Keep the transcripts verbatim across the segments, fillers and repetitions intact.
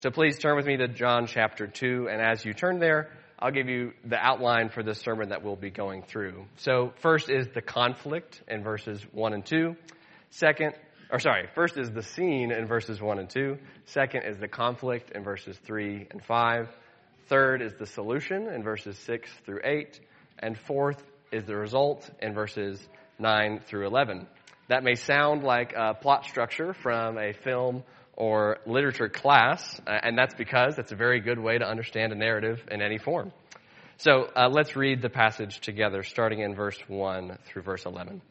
So please turn with me to John chapter two, and as you turn there, I'll give you the outline for this sermon that we'll be going through. So first is the conflict in verses one and two. Second, or sorry, first is the scene in verses one and two. Second is the conflict in verses three and five. Third is the solution in verses six through eight. And fourth is the result in verses nine through eleven. That may sound like a plot structure from a film or literature class, uh, and that's because it's a very good way to understand a narrative in any form. So uh, let's read the passage together, starting in verse one through verse eleven.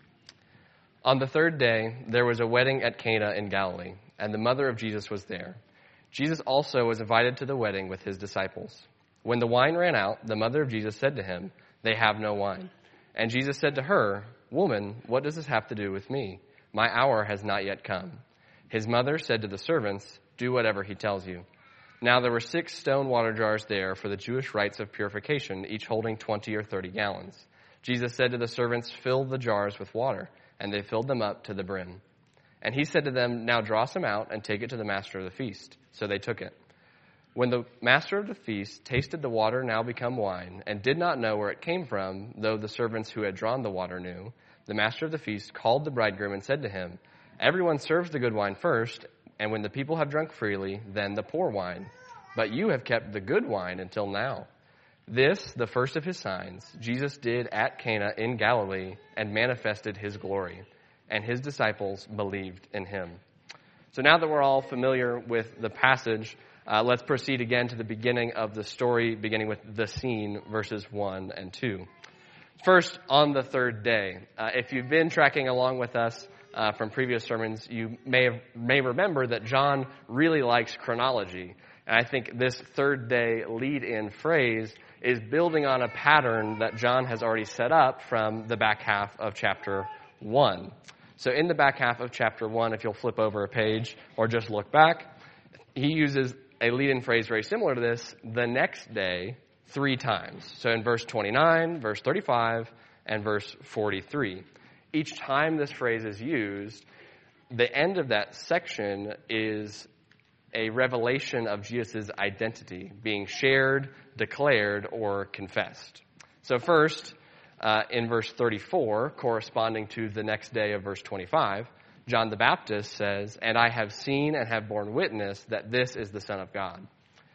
On the third day, there was a wedding at Cana in Galilee, and the mother of Jesus was there. Jesus also was invited to the wedding with his disciples. When the wine ran out, the mother of Jesus said to him, "They have no wine." And Jesus said to her, "Woman, what does this have to do with me? My hour has not yet come." His mother said to the servants, "Do whatever he tells you." Now there were six stone water jars there for the Jewish rites of purification, each holding twenty or thirty gallons. Jesus said to the servants, "Fill the jars with water," and they filled them up to the brim. And he said to them, "Now draw some out and take it to the master of the feast." So they took it. When the master of the feast tasted the water now become wine, and did not know where it came from, though the servants who had drawn the water knew, the master of the feast called the bridegroom and said to him, "Everyone serves the good wine first, and when the people have drunk freely, then the poor wine. But you have kept the good wine until now." This, the first of his signs, Jesus did at Cana in Galilee and manifested his glory, and his disciples believed in him. So now that we're all familiar with the passage, uh, let's proceed again to the beginning of the story, beginning with the scene, verses one and two. First, on the third day. Uh, if you've been tracking along with us uh, from previous sermons, you may have, may remember that John really likes chronology. And I think this third day lead-in phrase is building on a pattern that John has already set up from the back half of chapter one. So in the back half of chapter one, if you'll flip over a page or just look back, he uses a lead-in phrase very similar to this, the next day, three times. So in verse twenty-nine, verse thirty-five, and verse forty-three. Each time this phrase is used, the end of that section is a revelation of Jesus' identity being shared, declared, or confessed. So first, uh, in verse thirty-four, corresponding to the next day of verse twenty-five, John the Baptist says, "And I have seen and have borne witness that this is the Son of God."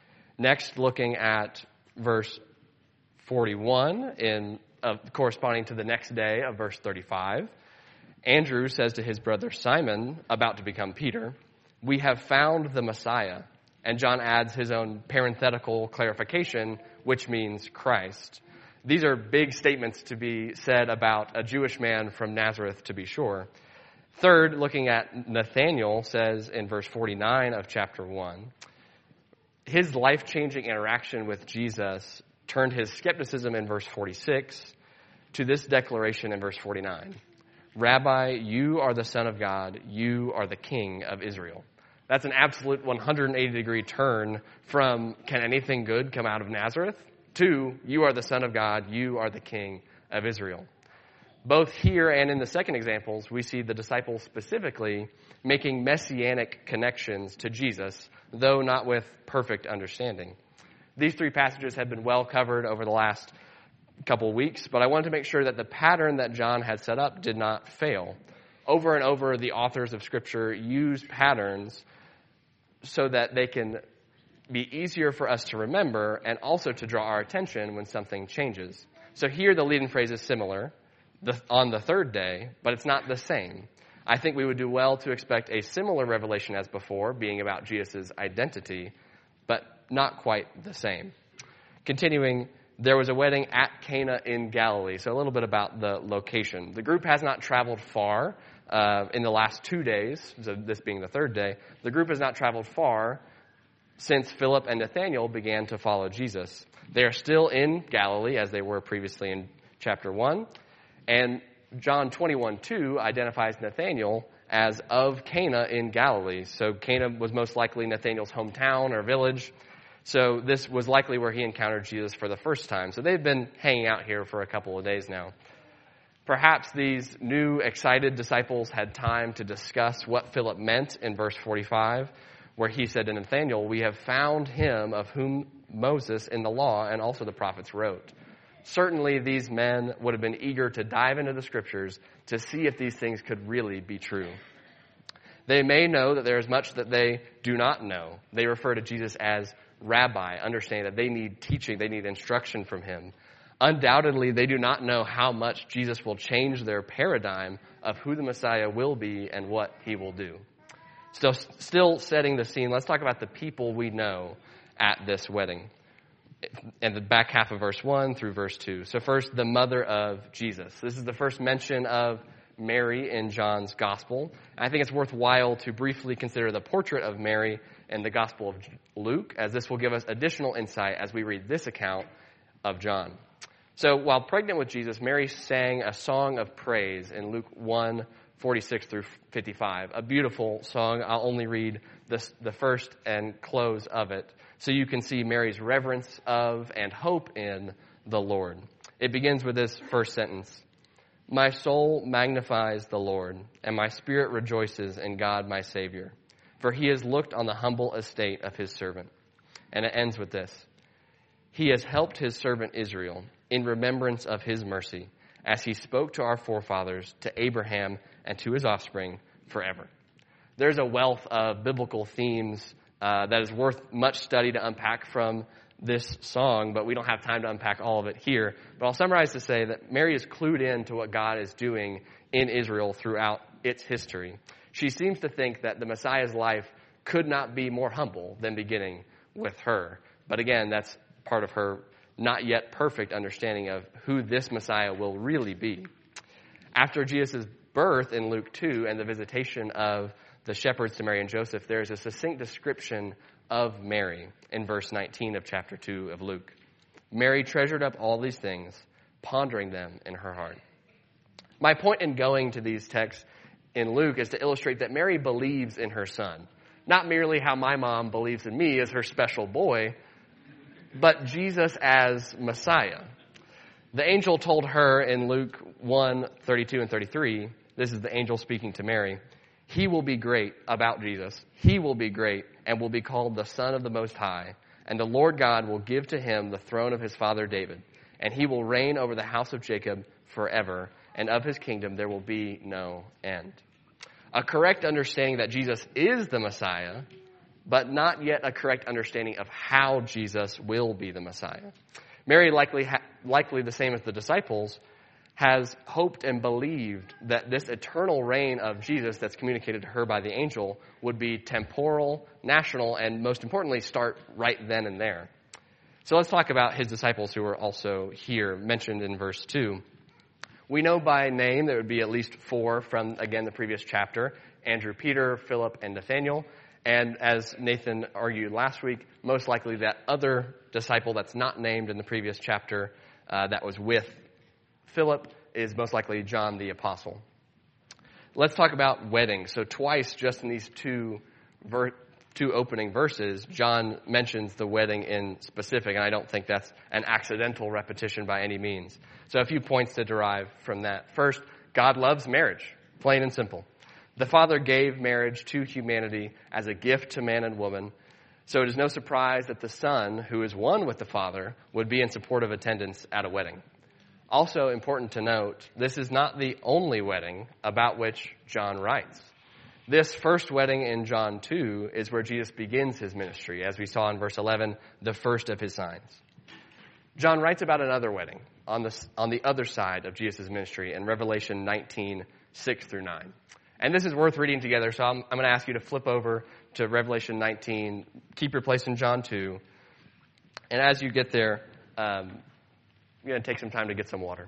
Next, looking at verse forty-one, in uh, corresponding to the next day of verse thirty-five, Andrew says to his brother Simon, about to become Peter, "We have found the Messiah." And John adds his own parenthetical clarification, which means Christ. These are big statements to be said about a Jewish man from Nazareth, to be sure. Third, looking at Nathanael, says in verse forty-nine of chapter one, his life-changing interaction with Jesus turned his skepticism in verse forty-six to this declaration in verse forty-nine. "Rabbi, you are the Son of God. You are the King of Israel." That's an absolute one hundred eighty degree turn from, can anything good come out of Nazareth, to, you are the Son of God. You are the King of Israel. Both here and in the second examples, we see the disciples specifically making messianic connections to Jesus, though not with perfect understanding. These three passages have been well covered over the last couple of weeks, but I wanted to make sure that the pattern that John had set up did not fail. Over and over, the authors of Scripture use patterns so that they can be easier for us to remember and also to draw our attention when something changes. So here the lead-in phrase is similar, the, on the third day, but it's not the same. I think we would do well to expect a similar revelation as before, being about Jesus' identity, but not quite the same. Continuing, there was a wedding at Cana in Galilee. So a little bit about the location. The group has not traveled far uh, in the last two days, so this being the third day. The group has not traveled far since Philip and Nathanael began to follow Jesus. They are still in Galilee, as they were previously in chapter one. And John twenty-one two identifies Nathanael as of Cana in Galilee. So Cana was most likely Nathanael's hometown or village. So this was likely where he encountered Jesus for the first time. So they've been hanging out here for a couple of days now. Perhaps these new excited disciples had time to discuss what Philip meant in verse forty-five where he said to Nathanael, "We have found him of whom Moses in the law and also the prophets wrote." Certainly these men would have been eager to dive into the scriptures to see if these things could really be true. They may know that there is much that they do not know. They refer to Jesus as rabbi, understanding that they need teaching, they need instruction from him. Undoubtedly, they do not know how much Jesus will change their paradigm of who the Messiah will be and what he will do. Still, still setting the scene, let's talk about the people we know at this wedding. And the back half of verse one through verse two. So first, the mother of Jesus. This is the first mention of Mary in John's gospel. I think it's worthwhile to briefly consider the portrait of Mary in the Gospel of Luke, as this will give us additional insight as we read this account of John. So while pregnant with Jesus, Mary sang a song of praise in Luke one, forty-six through fifty-five, a beautiful song. I'll only read this, the first and close of it, so you can see Mary's reverence of and hope in the Lord. It begins with this first sentence. "My soul magnifies the Lord, and my spirit rejoices in God my Savior, for he has looked on the humble estate of his servant." And it ends with this. "He has helped his servant Israel in remembrance of his mercy, as he spoke to our forefathers, to Abraham and to his offspring forever." There's a wealth of biblical themes uh, that is worth much study to unpack from this song, but we don't have time to unpack all of it here. But I'll summarize to say that Mary is clued in to what God is doing in Israel throughout its history. She seems to think that the Messiah's life could not be more humble than beginning with her. But again, that's part of her not yet perfect understanding of who this Messiah will really be. After Jesus' birth in Luke two and the visitation of the shepherds to Mary and Joseph, there is a succinct description of Mary in verse nineteen of chapter two of Luke. "Mary treasured up all these things, pondering them in her heart." My point in going to these texts in Luke is to illustrate that Mary believes in her son. Not merely how my mom believes in me as her special boy, but Jesus as Messiah. The angel told her in Luke one, thirty-two and thirty-three, this is the angel speaking to Mary, "He will be great," about Jesus, "he will be great and will be called the Son of the Most High, and the Lord God will give to him the throne of his father David, and he will reign over the house of Jacob forever, and of his kingdom there will be no end." A correct understanding that Jesus is the Messiah, but not yet a correct understanding of how Jesus will be the Messiah. Mary, likely, ha- likely the same as the disciples, has hoped and believed that this eternal reign of Jesus that's communicated to her by the angel would be temporal, national, and most importantly, start right then and there. So let's talk about his disciples who are also here, mentioned in verse two. We know by name there would be at least four from, again, the previous chapter, Andrew, Peter, Philip, and Nathanael. And as Nathan argued last week, most likely that other disciple that's not named in the previous chapter uh, that was with Philip is most likely John the Apostle. Let's talk about weddings. So twice, just in these two ver- two opening verses, John mentions the wedding in specific, and I don't think that's an accidental repetition by any means. So a few points to derive from that. First, God loves marriage, plain and simple. The Father gave marriage to humanity as a gift to man and woman, so it is no surprise that the Son, who is one with the Father, would be in supportive attendance at a wedding. Also important to note, this is not the only wedding about which John writes. This first wedding in John two is where Jesus begins his ministry, as we saw in verse eleven, the first of his signs. John writes about another wedding on the, on the other side of Jesus' ministry in Revelation nineteen, six through nine. And this is worth reading together, so I'm, I'm going to ask you to flip over to Revelation nineteen, keep your place in John two, and as you get there, um, you're going to take some time to get some water.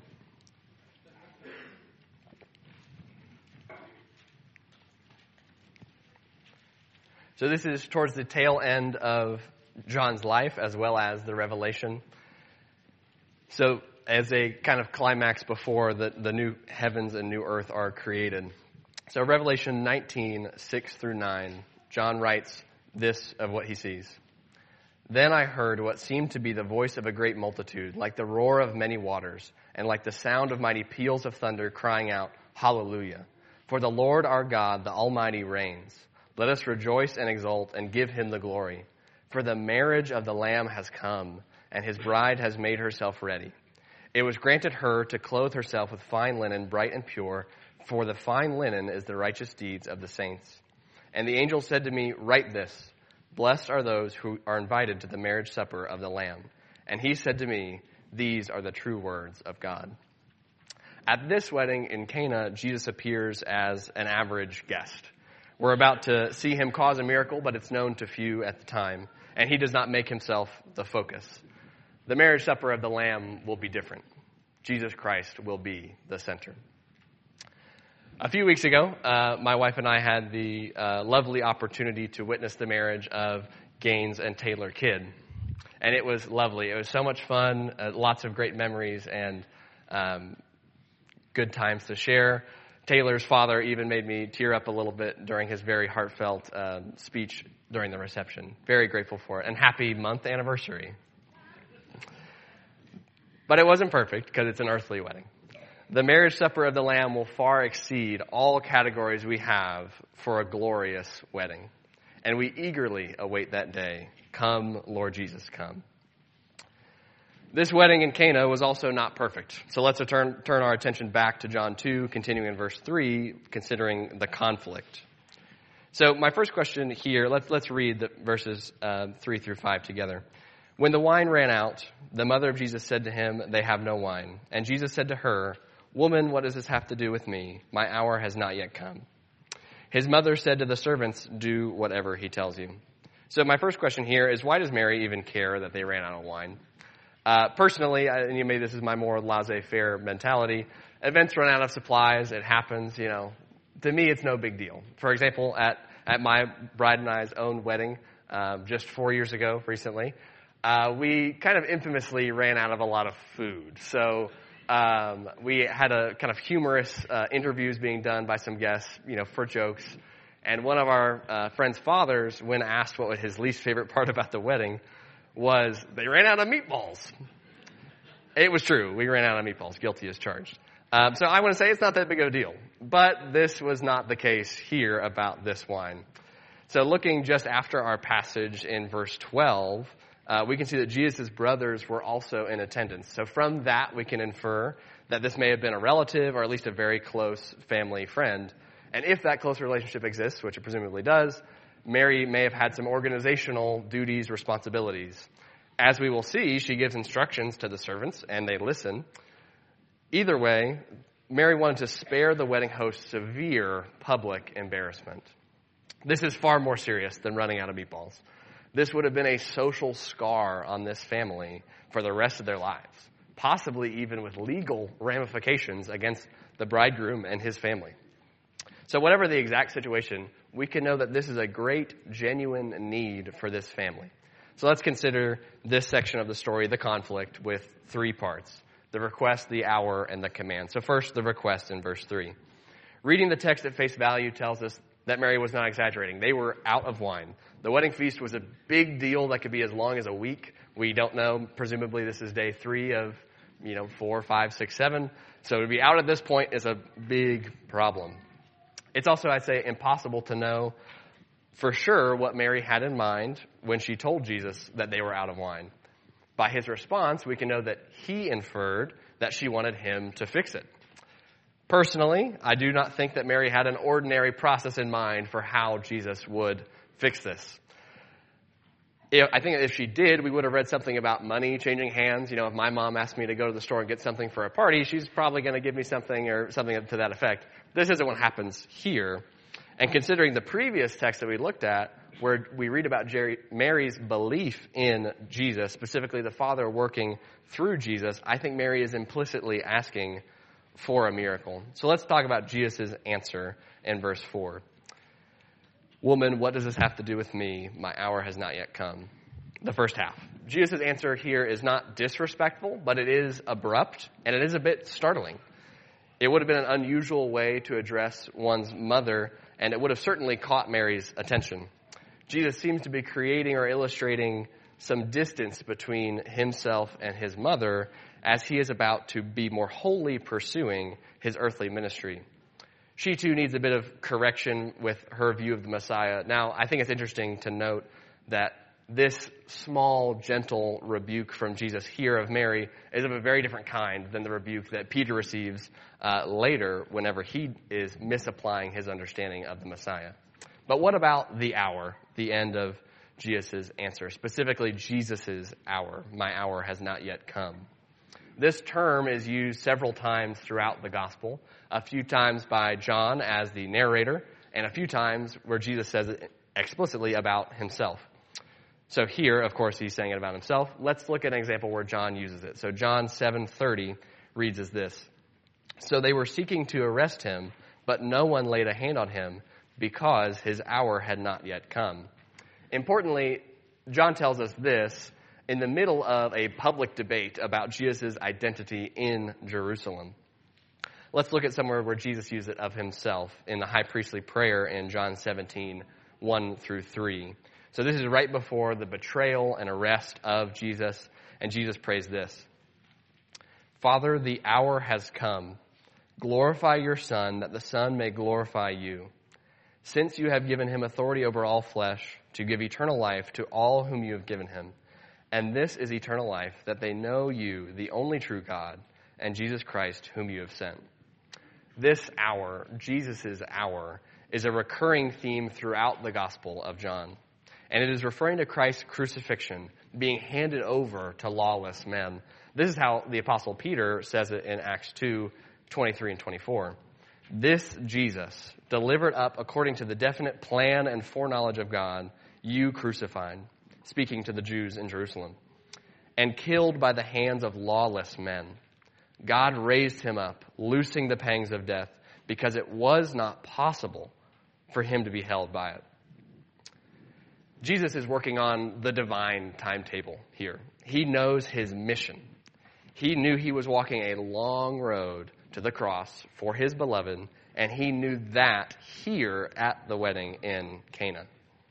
So this is towards the tail end of John's life as well as the Revelation. So as a kind of climax before the, the new heavens and new earth are created. So Revelation nineteen, six through nine, John writes this of what he sees. Then I heard what seemed to be the voice of a great multitude, like the roar of many waters, and like the sound of mighty peals of thunder, crying out, Hallelujah! For the Lord our God, the Almighty, reigns. Let us rejoice and exult and give him the glory. For the marriage of the Lamb has come, and his bride has made herself ready. It was granted her to clothe herself with fine linen, bright and pure, for the fine linen is the righteous deeds of the saints. And the angel said to me, write this, blessed are those who are invited to the marriage supper of the Lamb. And he said to me, these are the true words of God. At this wedding in Cana, Jesus appears as an average guest. We're about to see him cause a miracle, but it's known to few at the time, and he does not make himself the focus. The marriage supper of the Lamb will be different. Jesus Christ will be the center. A few weeks ago, uh, my wife and I had the uh, lovely opportunity to witness the marriage of Gaines and Taylor Kidd, and it was lovely. It was so much fun, uh, lots of great memories, and um, good times to share. Taylor's father even made me tear up a little bit during his very heartfelt uh, speech during the reception. Very grateful for it. And happy month anniversary. But it wasn't perfect because it's an earthly wedding. The marriage supper of the Lamb will far exceed all categories we have for a glorious wedding. And we eagerly await that day. Come, Lord Jesus, come. This wedding in Cana was also not perfect. So let's turn, turn our attention back to John two, continuing in verse three, considering the conflict. So my first question here, let's, let's read the verses uh, three through five together. When the wine ran out, the mother of Jesus said to him, they have no wine. And Jesus said to her, woman, what does this have to do with me? My hour has not yet come. His mother said to the servants, do whatever he tells you. So my first question here is, why does Mary even care that they ran out of wine? Uh, personally, and maybe this is my more laissez-faire mentality, events run out of supplies, it happens, you know. To me, it's no big deal. For example, at, at my bride and I's own wedding, um, just four years ago recently, uh, we kind of infamously ran out of a lot of food. So um, we had a kind of humorous uh, interviews being done by some guests, you know, for jokes. And one of our uh, friend's fathers, when asked what was his least favorite part about the wedding, was they ran out of meatballs. It was true. We ran out of meatballs. Guilty as charged. Um, so I want to say it's not that big of a deal. But this was not the case here about this wine. So looking just after our passage in verse twelve, uh, we can see that Jesus' brothers were also in attendance. So from that, we can infer that this may have been a relative or at least a very close family friend. And if that close relationship exists, which it presumably does, Mary may have had some organizational duties, responsibilities. As we will see, she gives instructions to the servants, and they listen. Either way, Mary wanted to spare the wedding host severe public embarrassment. This is far more serious than running out of meatballs. This would have been a social scar on this family for the rest of their lives, possibly even with legal ramifications against the bridegroom and his family. So whatever the exact situation, we can know that this is a great, genuine need for this family. So let's consider this section of the story, the conflict, with three parts: the request, the hour, and the command. So first, the request in verse three. Reading the text at face value tells us that Mary was not exaggerating. They were out of wine. The wedding feast was a big deal that could be as long as a week. We don't know. Presumably this is day three of, you know, four, five, six, seven. So to be out at this point is a big problem. It's also, I'd say, impossible to know for sure what Mary had in mind when she told Jesus that they were out of wine. By his response, we can know that he inferred that she wanted him to fix it. Personally, I do not think that Mary had an ordinary process in mind for how Jesus would fix this. I think if she did, we would have read something about money changing hands. You know, if my mom asked me to go to the store and get something for a party, she's probably going to give me something or something to that effect. This isn't what happens here. And considering the previous text that we looked at, where we read about Jerry, Mary's belief in Jesus, specifically the Father working through Jesus, I think Mary is implicitly asking for a miracle. So let's talk about Jesus' answer in verse four. Woman, what does this have to do with me? My hour has not yet come. The first half. Jesus' answer here is not disrespectful, but it is abrupt, and it is a bit startling. It would have been an unusual way to address one's mother, and it would have certainly caught Mary's attention. Jesus seems to be creating or illustrating some distance between himself and his mother as he is about to be more wholly pursuing his earthly ministry. She too needs a bit of correction with her view of the Messiah. Now, I think it's interesting to note that this small, gentle rebuke from Jesus here of Mary is of a very different kind than the rebuke that Peter receives uh, later whenever he is misapplying his understanding of the Messiah. But what about the hour, the end of Jesus' answer, specifically Jesus' hour? My hour has not yet come. This term is used several times throughout the gospel, a few times by John as the narrator, and a few times where Jesus says it explicitly about himself. So here, of course, he's saying it about himself. Let's look at an example where John uses it. So John seven thirty reads as this. So they were seeking to arrest him, but no one laid a hand on him because his hour had not yet come. Importantly, John tells us this in the middle of a public debate about Jesus' identity in Jerusalem. Let's look at somewhere where Jesus used it of himself in the high priestly prayer in John seventeen, one through three. So this is right before the betrayal and arrest of Jesus, and Jesus prays this. Father, the hour has come. Glorify your Son, that the Son may glorify you. Since you have given him authority over all flesh, to give eternal life to all whom you have given him. And this is eternal life, that they know you, the only true God, and Jesus Christ, whom you have sent. This hour, Jesus' hour, is a recurring theme throughout the Gospel of John. And it is referring to Christ's crucifixion, being handed over to lawless men. This is how the Apostle Peter says it in Acts two, twenty-three and twenty-four. This Jesus, delivered up according to the definite plan and foreknowledge of God, you crucified, speaking to the Jews in Jerusalem, and killed by the hands of lawless men. God raised him up, loosing the pangs of death, because it was not possible for him to be held by it. Jesus is working on the divine timetable here. He knows his mission. He knew he was walking a long road to the cross for his beloved, and he knew that here at the wedding in Cana.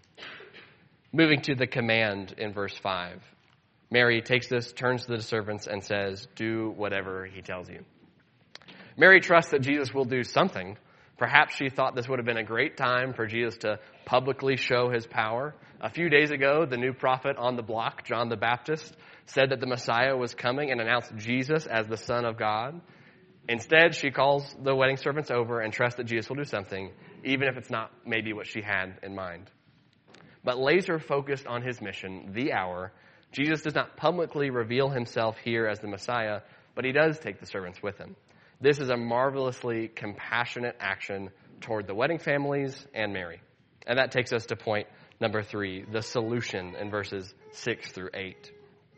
Moving to the command in verse five. Mary takes this, turns to the servants, and says, do whatever he tells you. Mary trusts that Jesus will do something. Perhaps she thought this would have been a great time for Jesus to publicly show his power. A few days ago, the new prophet on the block, John the Baptist, said that the Messiah was coming and announced Jesus as the Son of God. Instead, she calls the wedding servants over and trusts that Jesus will do something, even if it's not maybe what she had in mind. But laser focused on his mission, the hour, Jesus does not publicly reveal himself here as the Messiah, but he does take the servants with him. This is a marvelously compassionate action toward the wedding families and Mary. And that takes us to point number three, the solution in verses six through eight.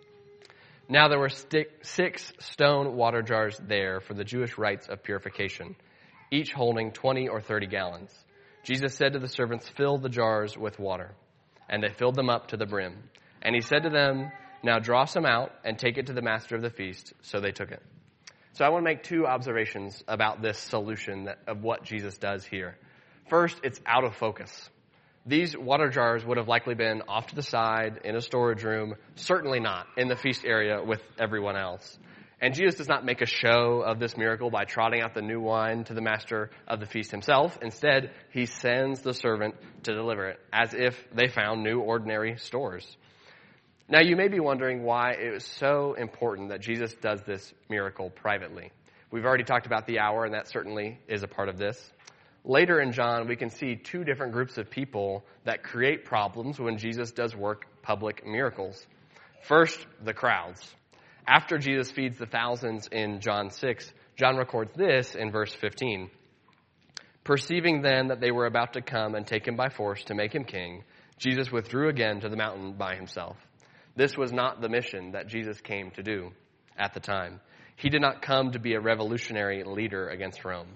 Now there were stick, six stone water jars there for the Jewish rites of purification, each holding twenty or thirty gallons. Jesus said to the servants, fill the jars with water. And they filled them up to the brim. And he said to them, now draw some out and take it to the master of the feast. So they took it. So I want to make two observations about this solution that, of what Jesus does here. First, it's out of focus. These water jars would have likely been off to the side in a storage room, certainly not in the feast area with everyone else. And Jesus does not make a show of this miracle by trotting out the new wine to the master of the feast himself. Instead, he sends the servant to deliver it as if they found new ordinary stores. Now, you may be wondering why it was so important that Jesus does this miracle privately. We've already talked about the hour, and that certainly is a part of this. Later in John, we can see two different groups of people that create problems when Jesus does work public miracles. First, the crowds. After Jesus feeds the thousands in John six, John records this in verse fifteen. Perceiving then that they were about to come and take him by force to make him king, Jesus withdrew again to the mountain by himself. This was not the mission that Jesus came to do at the time. He did not come to be a revolutionary leader against Rome.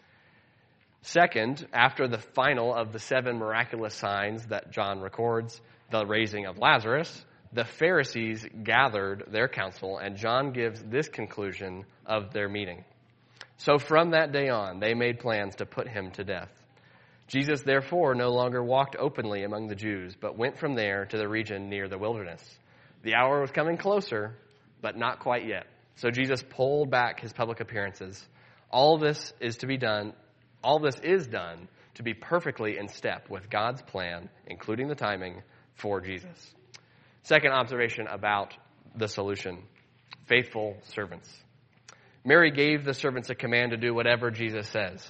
Second, after the final of the seven miraculous signs that John records, the raising of Lazarus, the Pharisees gathered their council, and John gives this conclusion of their meeting. So from that day on, they made plans to put him to death. Jesus, therefore, no longer walked openly among the Jews, but went from there to the region near the wilderness. The hour was coming closer, but not quite yet. So Jesus pulled back his public appearances. All this is to be done, All this is done to be perfectly in step with God's plan, including the timing for Jesus. Second observation about the solution: faithful servants. Mary gave the servants a command to do whatever Jesus says.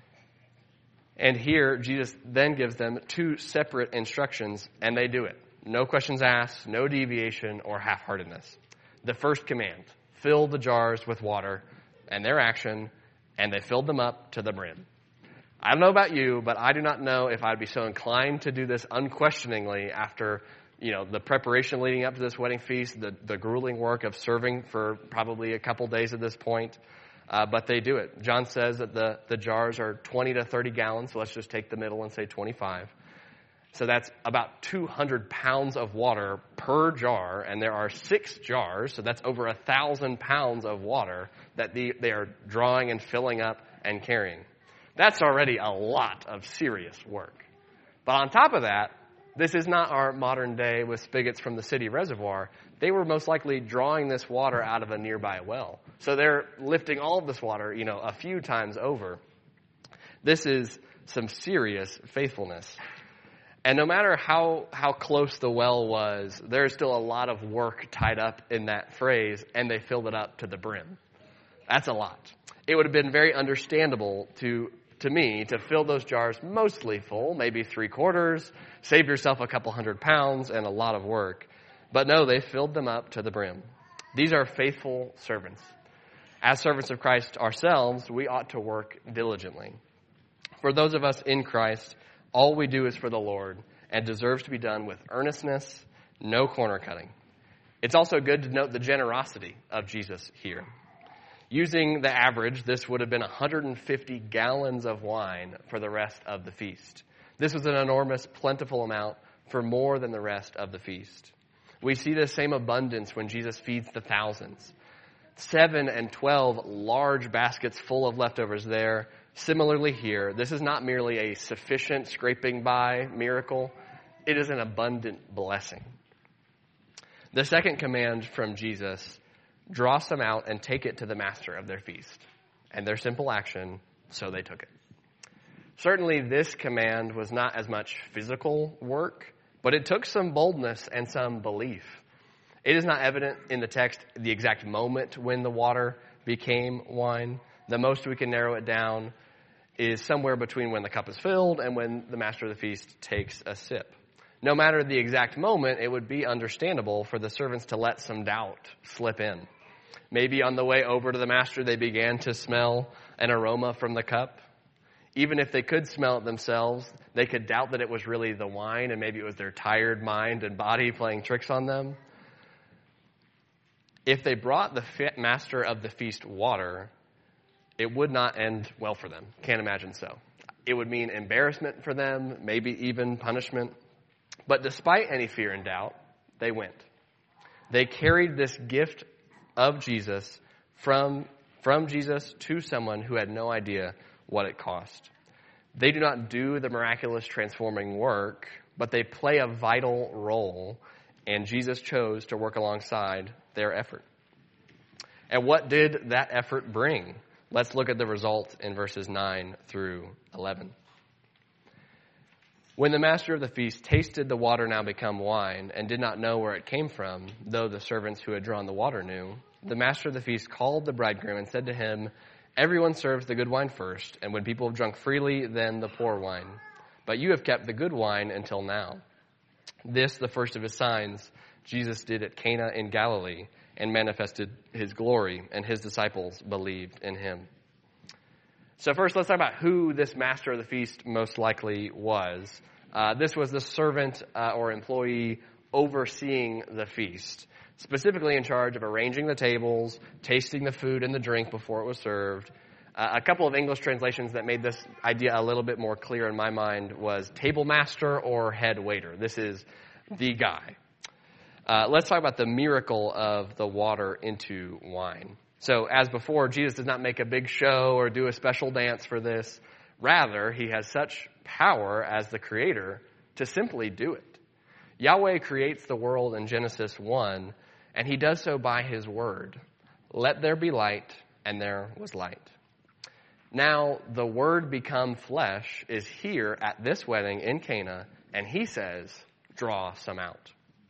And here, Jesus then gives them two separate instructions, and they do it. No questions asked, no deviation or half-heartedness. The first command: fill the jars with water, and their action, and they filled them up to the brim. I don't know about you, but I do not know if I'd be so inclined to do this unquestioningly after, you know, the preparation leading up to this wedding feast, the, the grueling work of serving for probably a couple days at this point. Uh, but they do it. John says that the, the jars are twenty to thirty gallons, so let's just take the middle and say twenty-five. So that's about two hundred pounds of water per jar, and there are six jars, so that's over one thousand pounds of water that the, they are drawing and filling up and carrying. That's already a lot of serious work. But on top of that, this is not our modern day with spigots from the city reservoir. They were most likely drawing this water out of a nearby well. So they're lifting all of this water, you know, a few times over. This is some serious faithfulness. And no matter how, how close the well was, there's still a lot of work tied up in that phrase, and they filled it up to the brim. That's a lot. It would have been very understandable to to me to fill those jars mostly full, maybe three quarters, save yourself a couple hundred pounds and a lot of work. But no, they filled them up to the brim. These are faithful servants. As servants of Christ ourselves, we ought to work diligently. For those of us in Christ, all we do is for the Lord and deserves to be done with earnestness, no corner cutting. It's also good to note the generosity of Jesus here. Using the average, this would have been one hundred fifty gallons of wine for the rest of the feast. This was an enormous, plentiful amount for more than the rest of the feast. We see the same abundance when Jesus feeds the thousands. Seven and twelve large baskets full of leftovers there. Similarly here, this is not merely a sufficient scraping by miracle. It is an abundant blessing. The second command from Jesus: draw some out and take it to the master of their feast. And their simple action, so they took it. Certainly this command was not as much physical work, but it took some boldness and some belief. It is not evident in the text the exact moment when the water became wine. The most we can narrow it down is somewhere between when the cup is filled and when the master of the feast takes a sip. No matter the exact moment, it would be understandable for the servants to let some doubt slip in. Maybe on the way over to the master, they began to smell an aroma from the cup. Even if they could smell it themselves, they could doubt that it was really the wine, and maybe it was their tired mind and body playing tricks on them. If they brought the master of the feast water, it would not end well for them. Can't imagine so. It would mean embarrassment for them, maybe even punishment. But despite any fear and doubt, they went. They carried this gift of Jesus from, from Jesus to someone who had no idea what it cost. They do not do the miraculous transforming work, but they play a vital role, and Jesus chose to work alongside their effort. And what did that effort bring? Let's look at the result in verses nine through eleven. When the master of the feast tasted the water now become wine and did not know where it came from, though the servants who had drawn the water knew, the master of the feast called the bridegroom and said to him, "Everyone serves the good wine first, and when people have drunk freely, then the poor wine. But you have kept the good wine until now." This, the first of his signs, Jesus did at Cana in Galilee and manifested his glory, and his disciples believed in him. So first, let's talk about who this master of the feast most likely was. Uh, this was the servant uh, or employee overseeing the feast, specifically in charge of arranging the tables, tasting the food and the drink before it was served. Uh, a couple of English translations that made this idea a little bit more clear in my mind was table master or head waiter. This is the guy. Uh, let's talk about the miracle of the water into wine. So as before, Jesus does not make a big show or do a special dance for this. Rather, he has such power as the creator to simply do it. Yahweh creates the world in Genesis one, and he does so by his word. Let there be light, and there was light. Now the Word become flesh is here at this wedding in Cana, and he says, draw some out.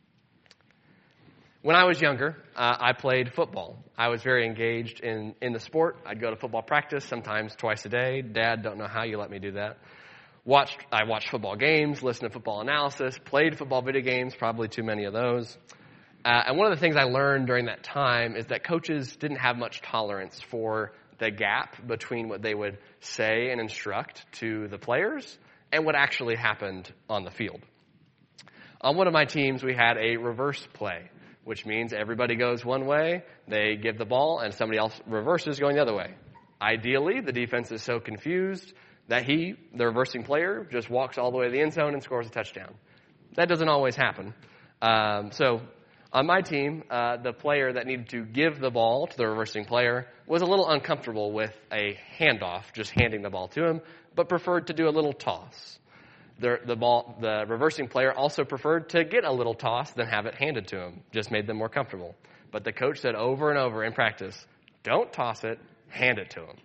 When I was younger, uh, I played football. I was very engaged in, in the sport. I'd go to football practice sometimes twice a day. Dad, don't know how you let me do that. Watched, I watched football games, listened to football analysis, played football video games, probably too many of those. Uh, and one of the things I learned during that time is that coaches didn't have much tolerance for the gap between what they would say and instruct to the players and what actually happened on the field. On one of my teams, we had a reverse play, which means everybody goes one way, they give the ball, and somebody else reverses going the other way. Ideally, the defense is so confused that he, the reversing player, just walks all the way to the end zone and scores a touchdown. That doesn't always happen. Um, so on my team, uh, the player that needed to give the ball to the reversing player was a little uncomfortable with a handoff, just handing the ball to him, but preferred to do a little toss. The, the ball, the reversing player also preferred to get a little toss than have it handed to him. Just made them more comfortable. But the coach said over and over in practice, don't toss it, hand it to him.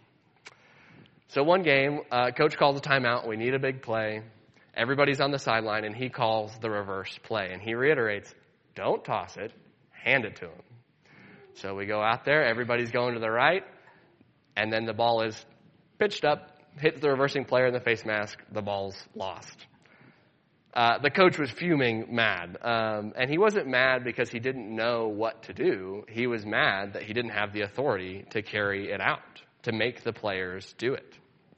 So one game, uh, coach calls a timeout. We need a big play. Everybody's on the sideline, and he calls the reverse play. And he reiterates, don't toss it, hand it to him. So we go out there, everybody's going to the right, and then the ball is pitched up, hits the reversing player in the face mask, the ball's lost. Uh, the coach was fuming mad, um, and he wasn't mad because he didn't know what to do. He was mad that he didn't have the authority to carry it out, to make the players do it.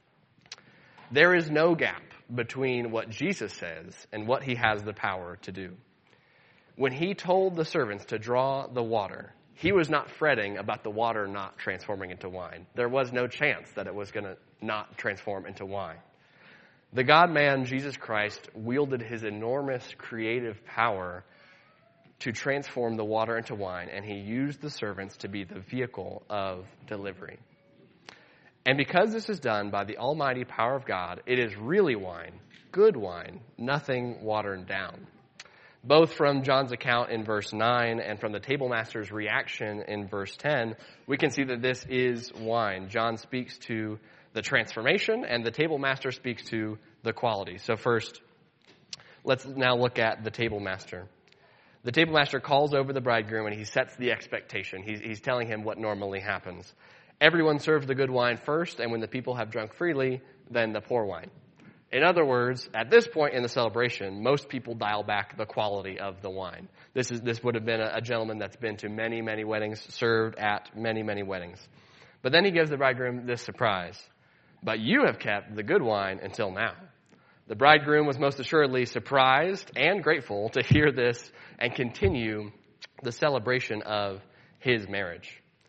There is no gap between what Jesus says and what he has the power to do. When he told the servants to draw the water, he was not fretting about the water not transforming into wine. There was no chance that it was going to not transform into wine. The God-man, Jesus Christ, wielded his enormous creative power to transform the water into wine, and he used the servants to be the vehicle of delivery. And because this is done by the almighty power of God, it is really wine, good wine, nothing watered down. Both from John's account in verse nine and from the table master's reaction in verse ten, we can see that this is wine. John speaks to the transformation, and the table master speaks to the quality. So first, let's now look at the table master. The table master calls over the bridegroom, and he sets the expectation. He's, he's telling him what normally happens. Everyone serves the good wine first, and when the people have drunk freely, then the poor wine. In other words, at this point in the celebration, most people dial back the quality of the wine. This is this would have been a, a gentleman that's been to many, many weddings, served at many, many weddings. But then he gives the bridegroom this surprise. But you have kept the good wine until now. The bridegroom was most assuredly surprised and grateful to hear this and continue the celebration of his marriage.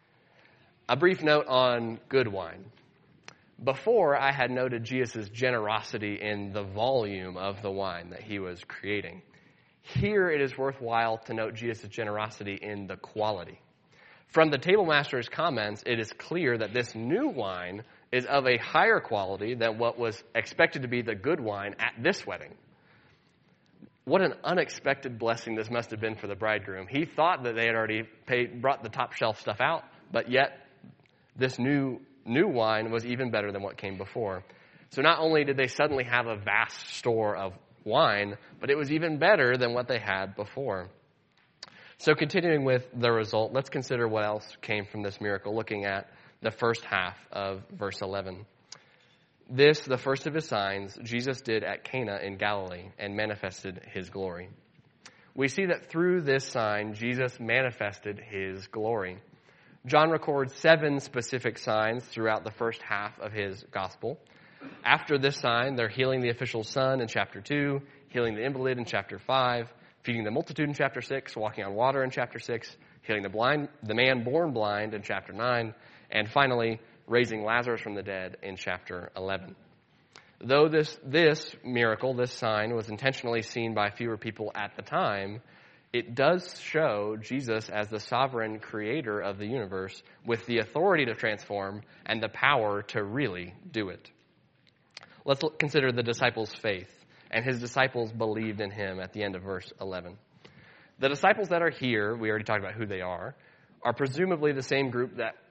A brief note on good wine. Before, I had noted Jesus' generosity in the volume of the wine that he was creating. Here it is worthwhile to note Jesus' generosity in the quality. From the table master's comments, it is clear that this new wine is of a higher quality than what was expected to be the good wine at this wedding. What an unexpected blessing this must have been for the bridegroom. He thought that they had already paid, brought the top shelf stuff out, but yet this new New wine was even better than what came before. So not only did they suddenly have a vast store of wine, but it was even better than what they had before. So continuing with the result, let's consider what else came from this miracle, looking at the first half of verse eleven. This, the first of his signs, Jesus did at Cana in Galilee and manifested his glory. We see that through this sign, Jesus manifested his glory. John records seven specific signs throughout the first half of his gospel. After this sign, they're healing the official's son in chapter two, healing the invalid in chapter five, feeding the multitude in chapter six, walking on water in chapter six, healing the blind, the man born blind in chapter nine, and finally raising Lazarus from the dead in chapter eleven. Though this, this miracle, this sign, was intentionally seen by fewer people at the time, it does show Jesus as the sovereign creator of the universe with the authority to transform and the power to really do it. Let's look, consider the disciples' faith, and his disciples believed in him at the end of verse eleven. The disciples that are here, we already talked about who they are, are presumably the same group that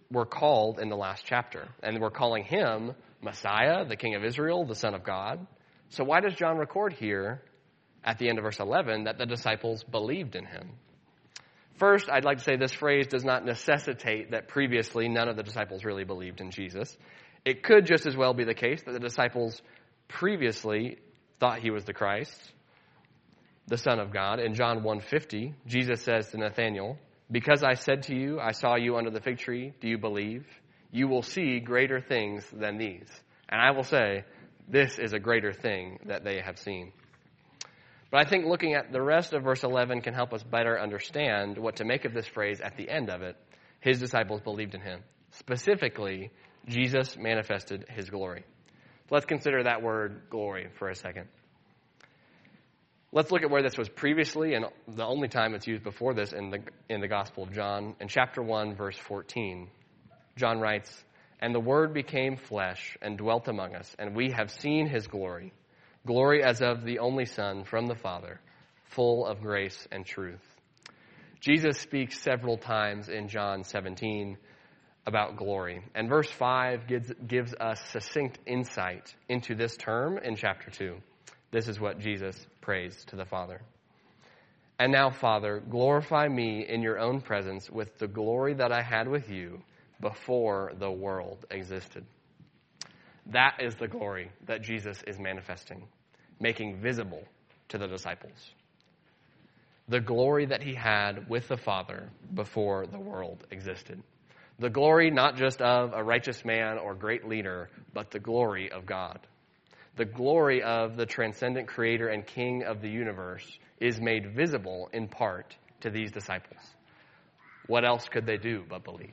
were called in the last chapter. And we're calling him Messiah, the King of Israel, the Son of God. So why does John record here at the end of verse eleven that the disciples believed in him? First, I'd like to say this phrase does not necessitate that previously none of the disciples really believed in Jesus. It could just as well be the case that the disciples previously thought he was the Christ, the Son of God. In John one fifty, Jesus says to Nathanael, "Because I said to you, I saw you under the fig tree, do you believe? You will see greater things than these." And I will say, this is a greater thing that they have seen. But I think looking at the rest of verse eleven can help us better understand what to make of this phrase at the end of it. His disciples believed in him. Specifically, Jesus manifested his glory. Let's consider that word glory for a second. Let's look at where this was previously, and the only time it's used before this in the in the Gospel of John. In chapter one, verse fourteen, John writes, "And the Word became flesh and dwelt among us, and we have seen his glory, glory as of the only Son from the Father, full of grace and truth." Jesus speaks several times in John seventeen about glory, and verse five gives, gives us succinct insight into this term in chapter two. This is what Jesus prays to the Father. "And now, Father, glorify me in your own presence with the glory that I had with you before the world existed." That is the glory that Jesus is manifesting, making visible to the disciples. The glory that he had with the Father before the world existed. The glory not just of a righteous man or great leader, but the glory of God. The glory of the transcendent creator and king of the universe is made visible in part to these disciples. What else could they do but believe?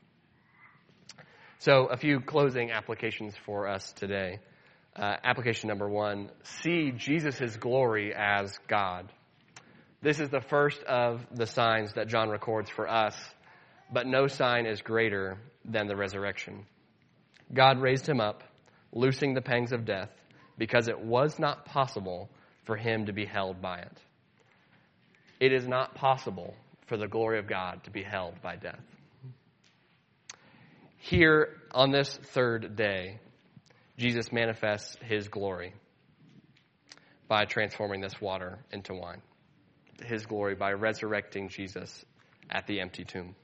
So a few closing applications for us today. Uh, application number one, see Jesus' glory as God. This is the first of the signs that John records for us, but no sign is greater than the resurrection. God raised him up, loosing the pangs of death, because it was not possible for him to be held by it. It is not possible for the glory of God to be held by death. Here, on this third day, Jesus manifests his glory by transforming this water into wine. His glory by resurrecting Jesus at the empty tomb.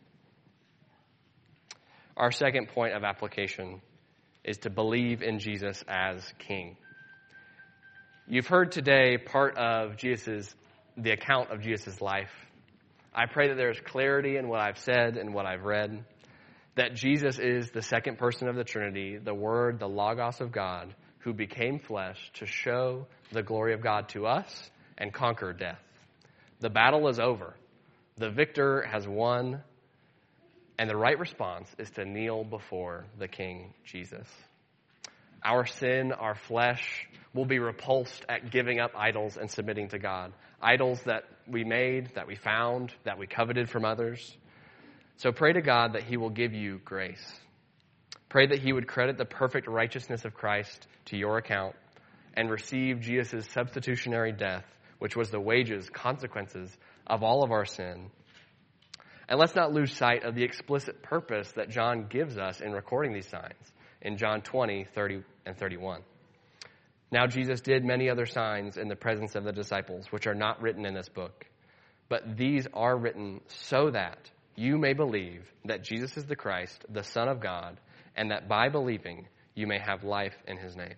Our second point of application is to believe in Jesus as King. You've heard today part of Jesus's, the account of Jesus' life. I pray that there's clarity in what I've said and what I've read, that Jesus is the second person of the Trinity, the Word, the Logos of God, who became flesh to show the glory of God to us and conquer death. The battle is over. The victor has won, and the right response is to kneel before the King Jesus. Our sin, our flesh, will be repulsed at giving up idols and submitting to God. Idols that we made, that we found, that we coveted from others. So pray to God that he will give you grace. Pray that he would credit the perfect righteousness of Christ to your account and receive Jesus' substitutionary death, which was the wages, consequences of all of our sin. And let's not lose sight of the explicit purpose that John gives us in recording these signs in John twenty, thirty, and thirty-one. Now Jesus did many other signs in the presence of the disciples, which are not written in this book. But these are written so that you may believe that Jesus is the Christ, the Son of God, and that by believing you may have life in his name.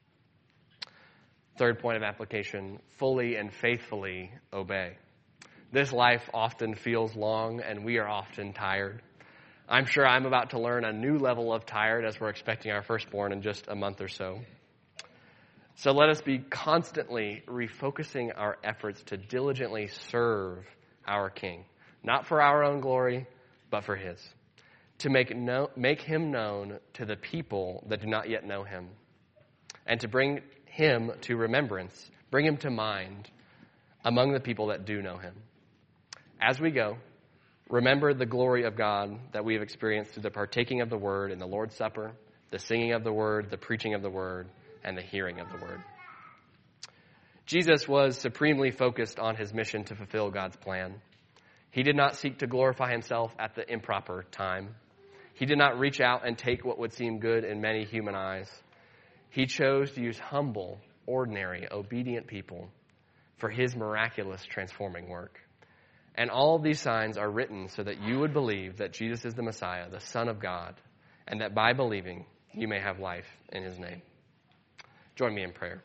Third point of application, fully and faithfully obey. This life often feels long, and we are often tired. I'm sure I'm about to learn a new level of tired as we're expecting our firstborn in just a month or so. So let us be constantly refocusing our efforts to diligently serve our King, not for our own glory, but for his, to make no, make him known to the people that do not yet know him, and to bring him to remembrance, bring him to mind among the people that do know him. As we go, remember the glory of God that we have experienced through the partaking of the word in the Lord's Supper, the singing of the word, the preaching of the word, and the hearing of the word. Jesus was supremely focused on his mission to fulfill God's plan. He did not seek to glorify himself at the improper time. He did not reach out and take what would seem good in many human eyes. He chose to use humble, ordinary, obedient people for his miraculous transforming work. And all of these signs are written so that you would believe that Jesus is the Messiah, the Son of God, and that by believing you may have life in his name. Join me in prayer.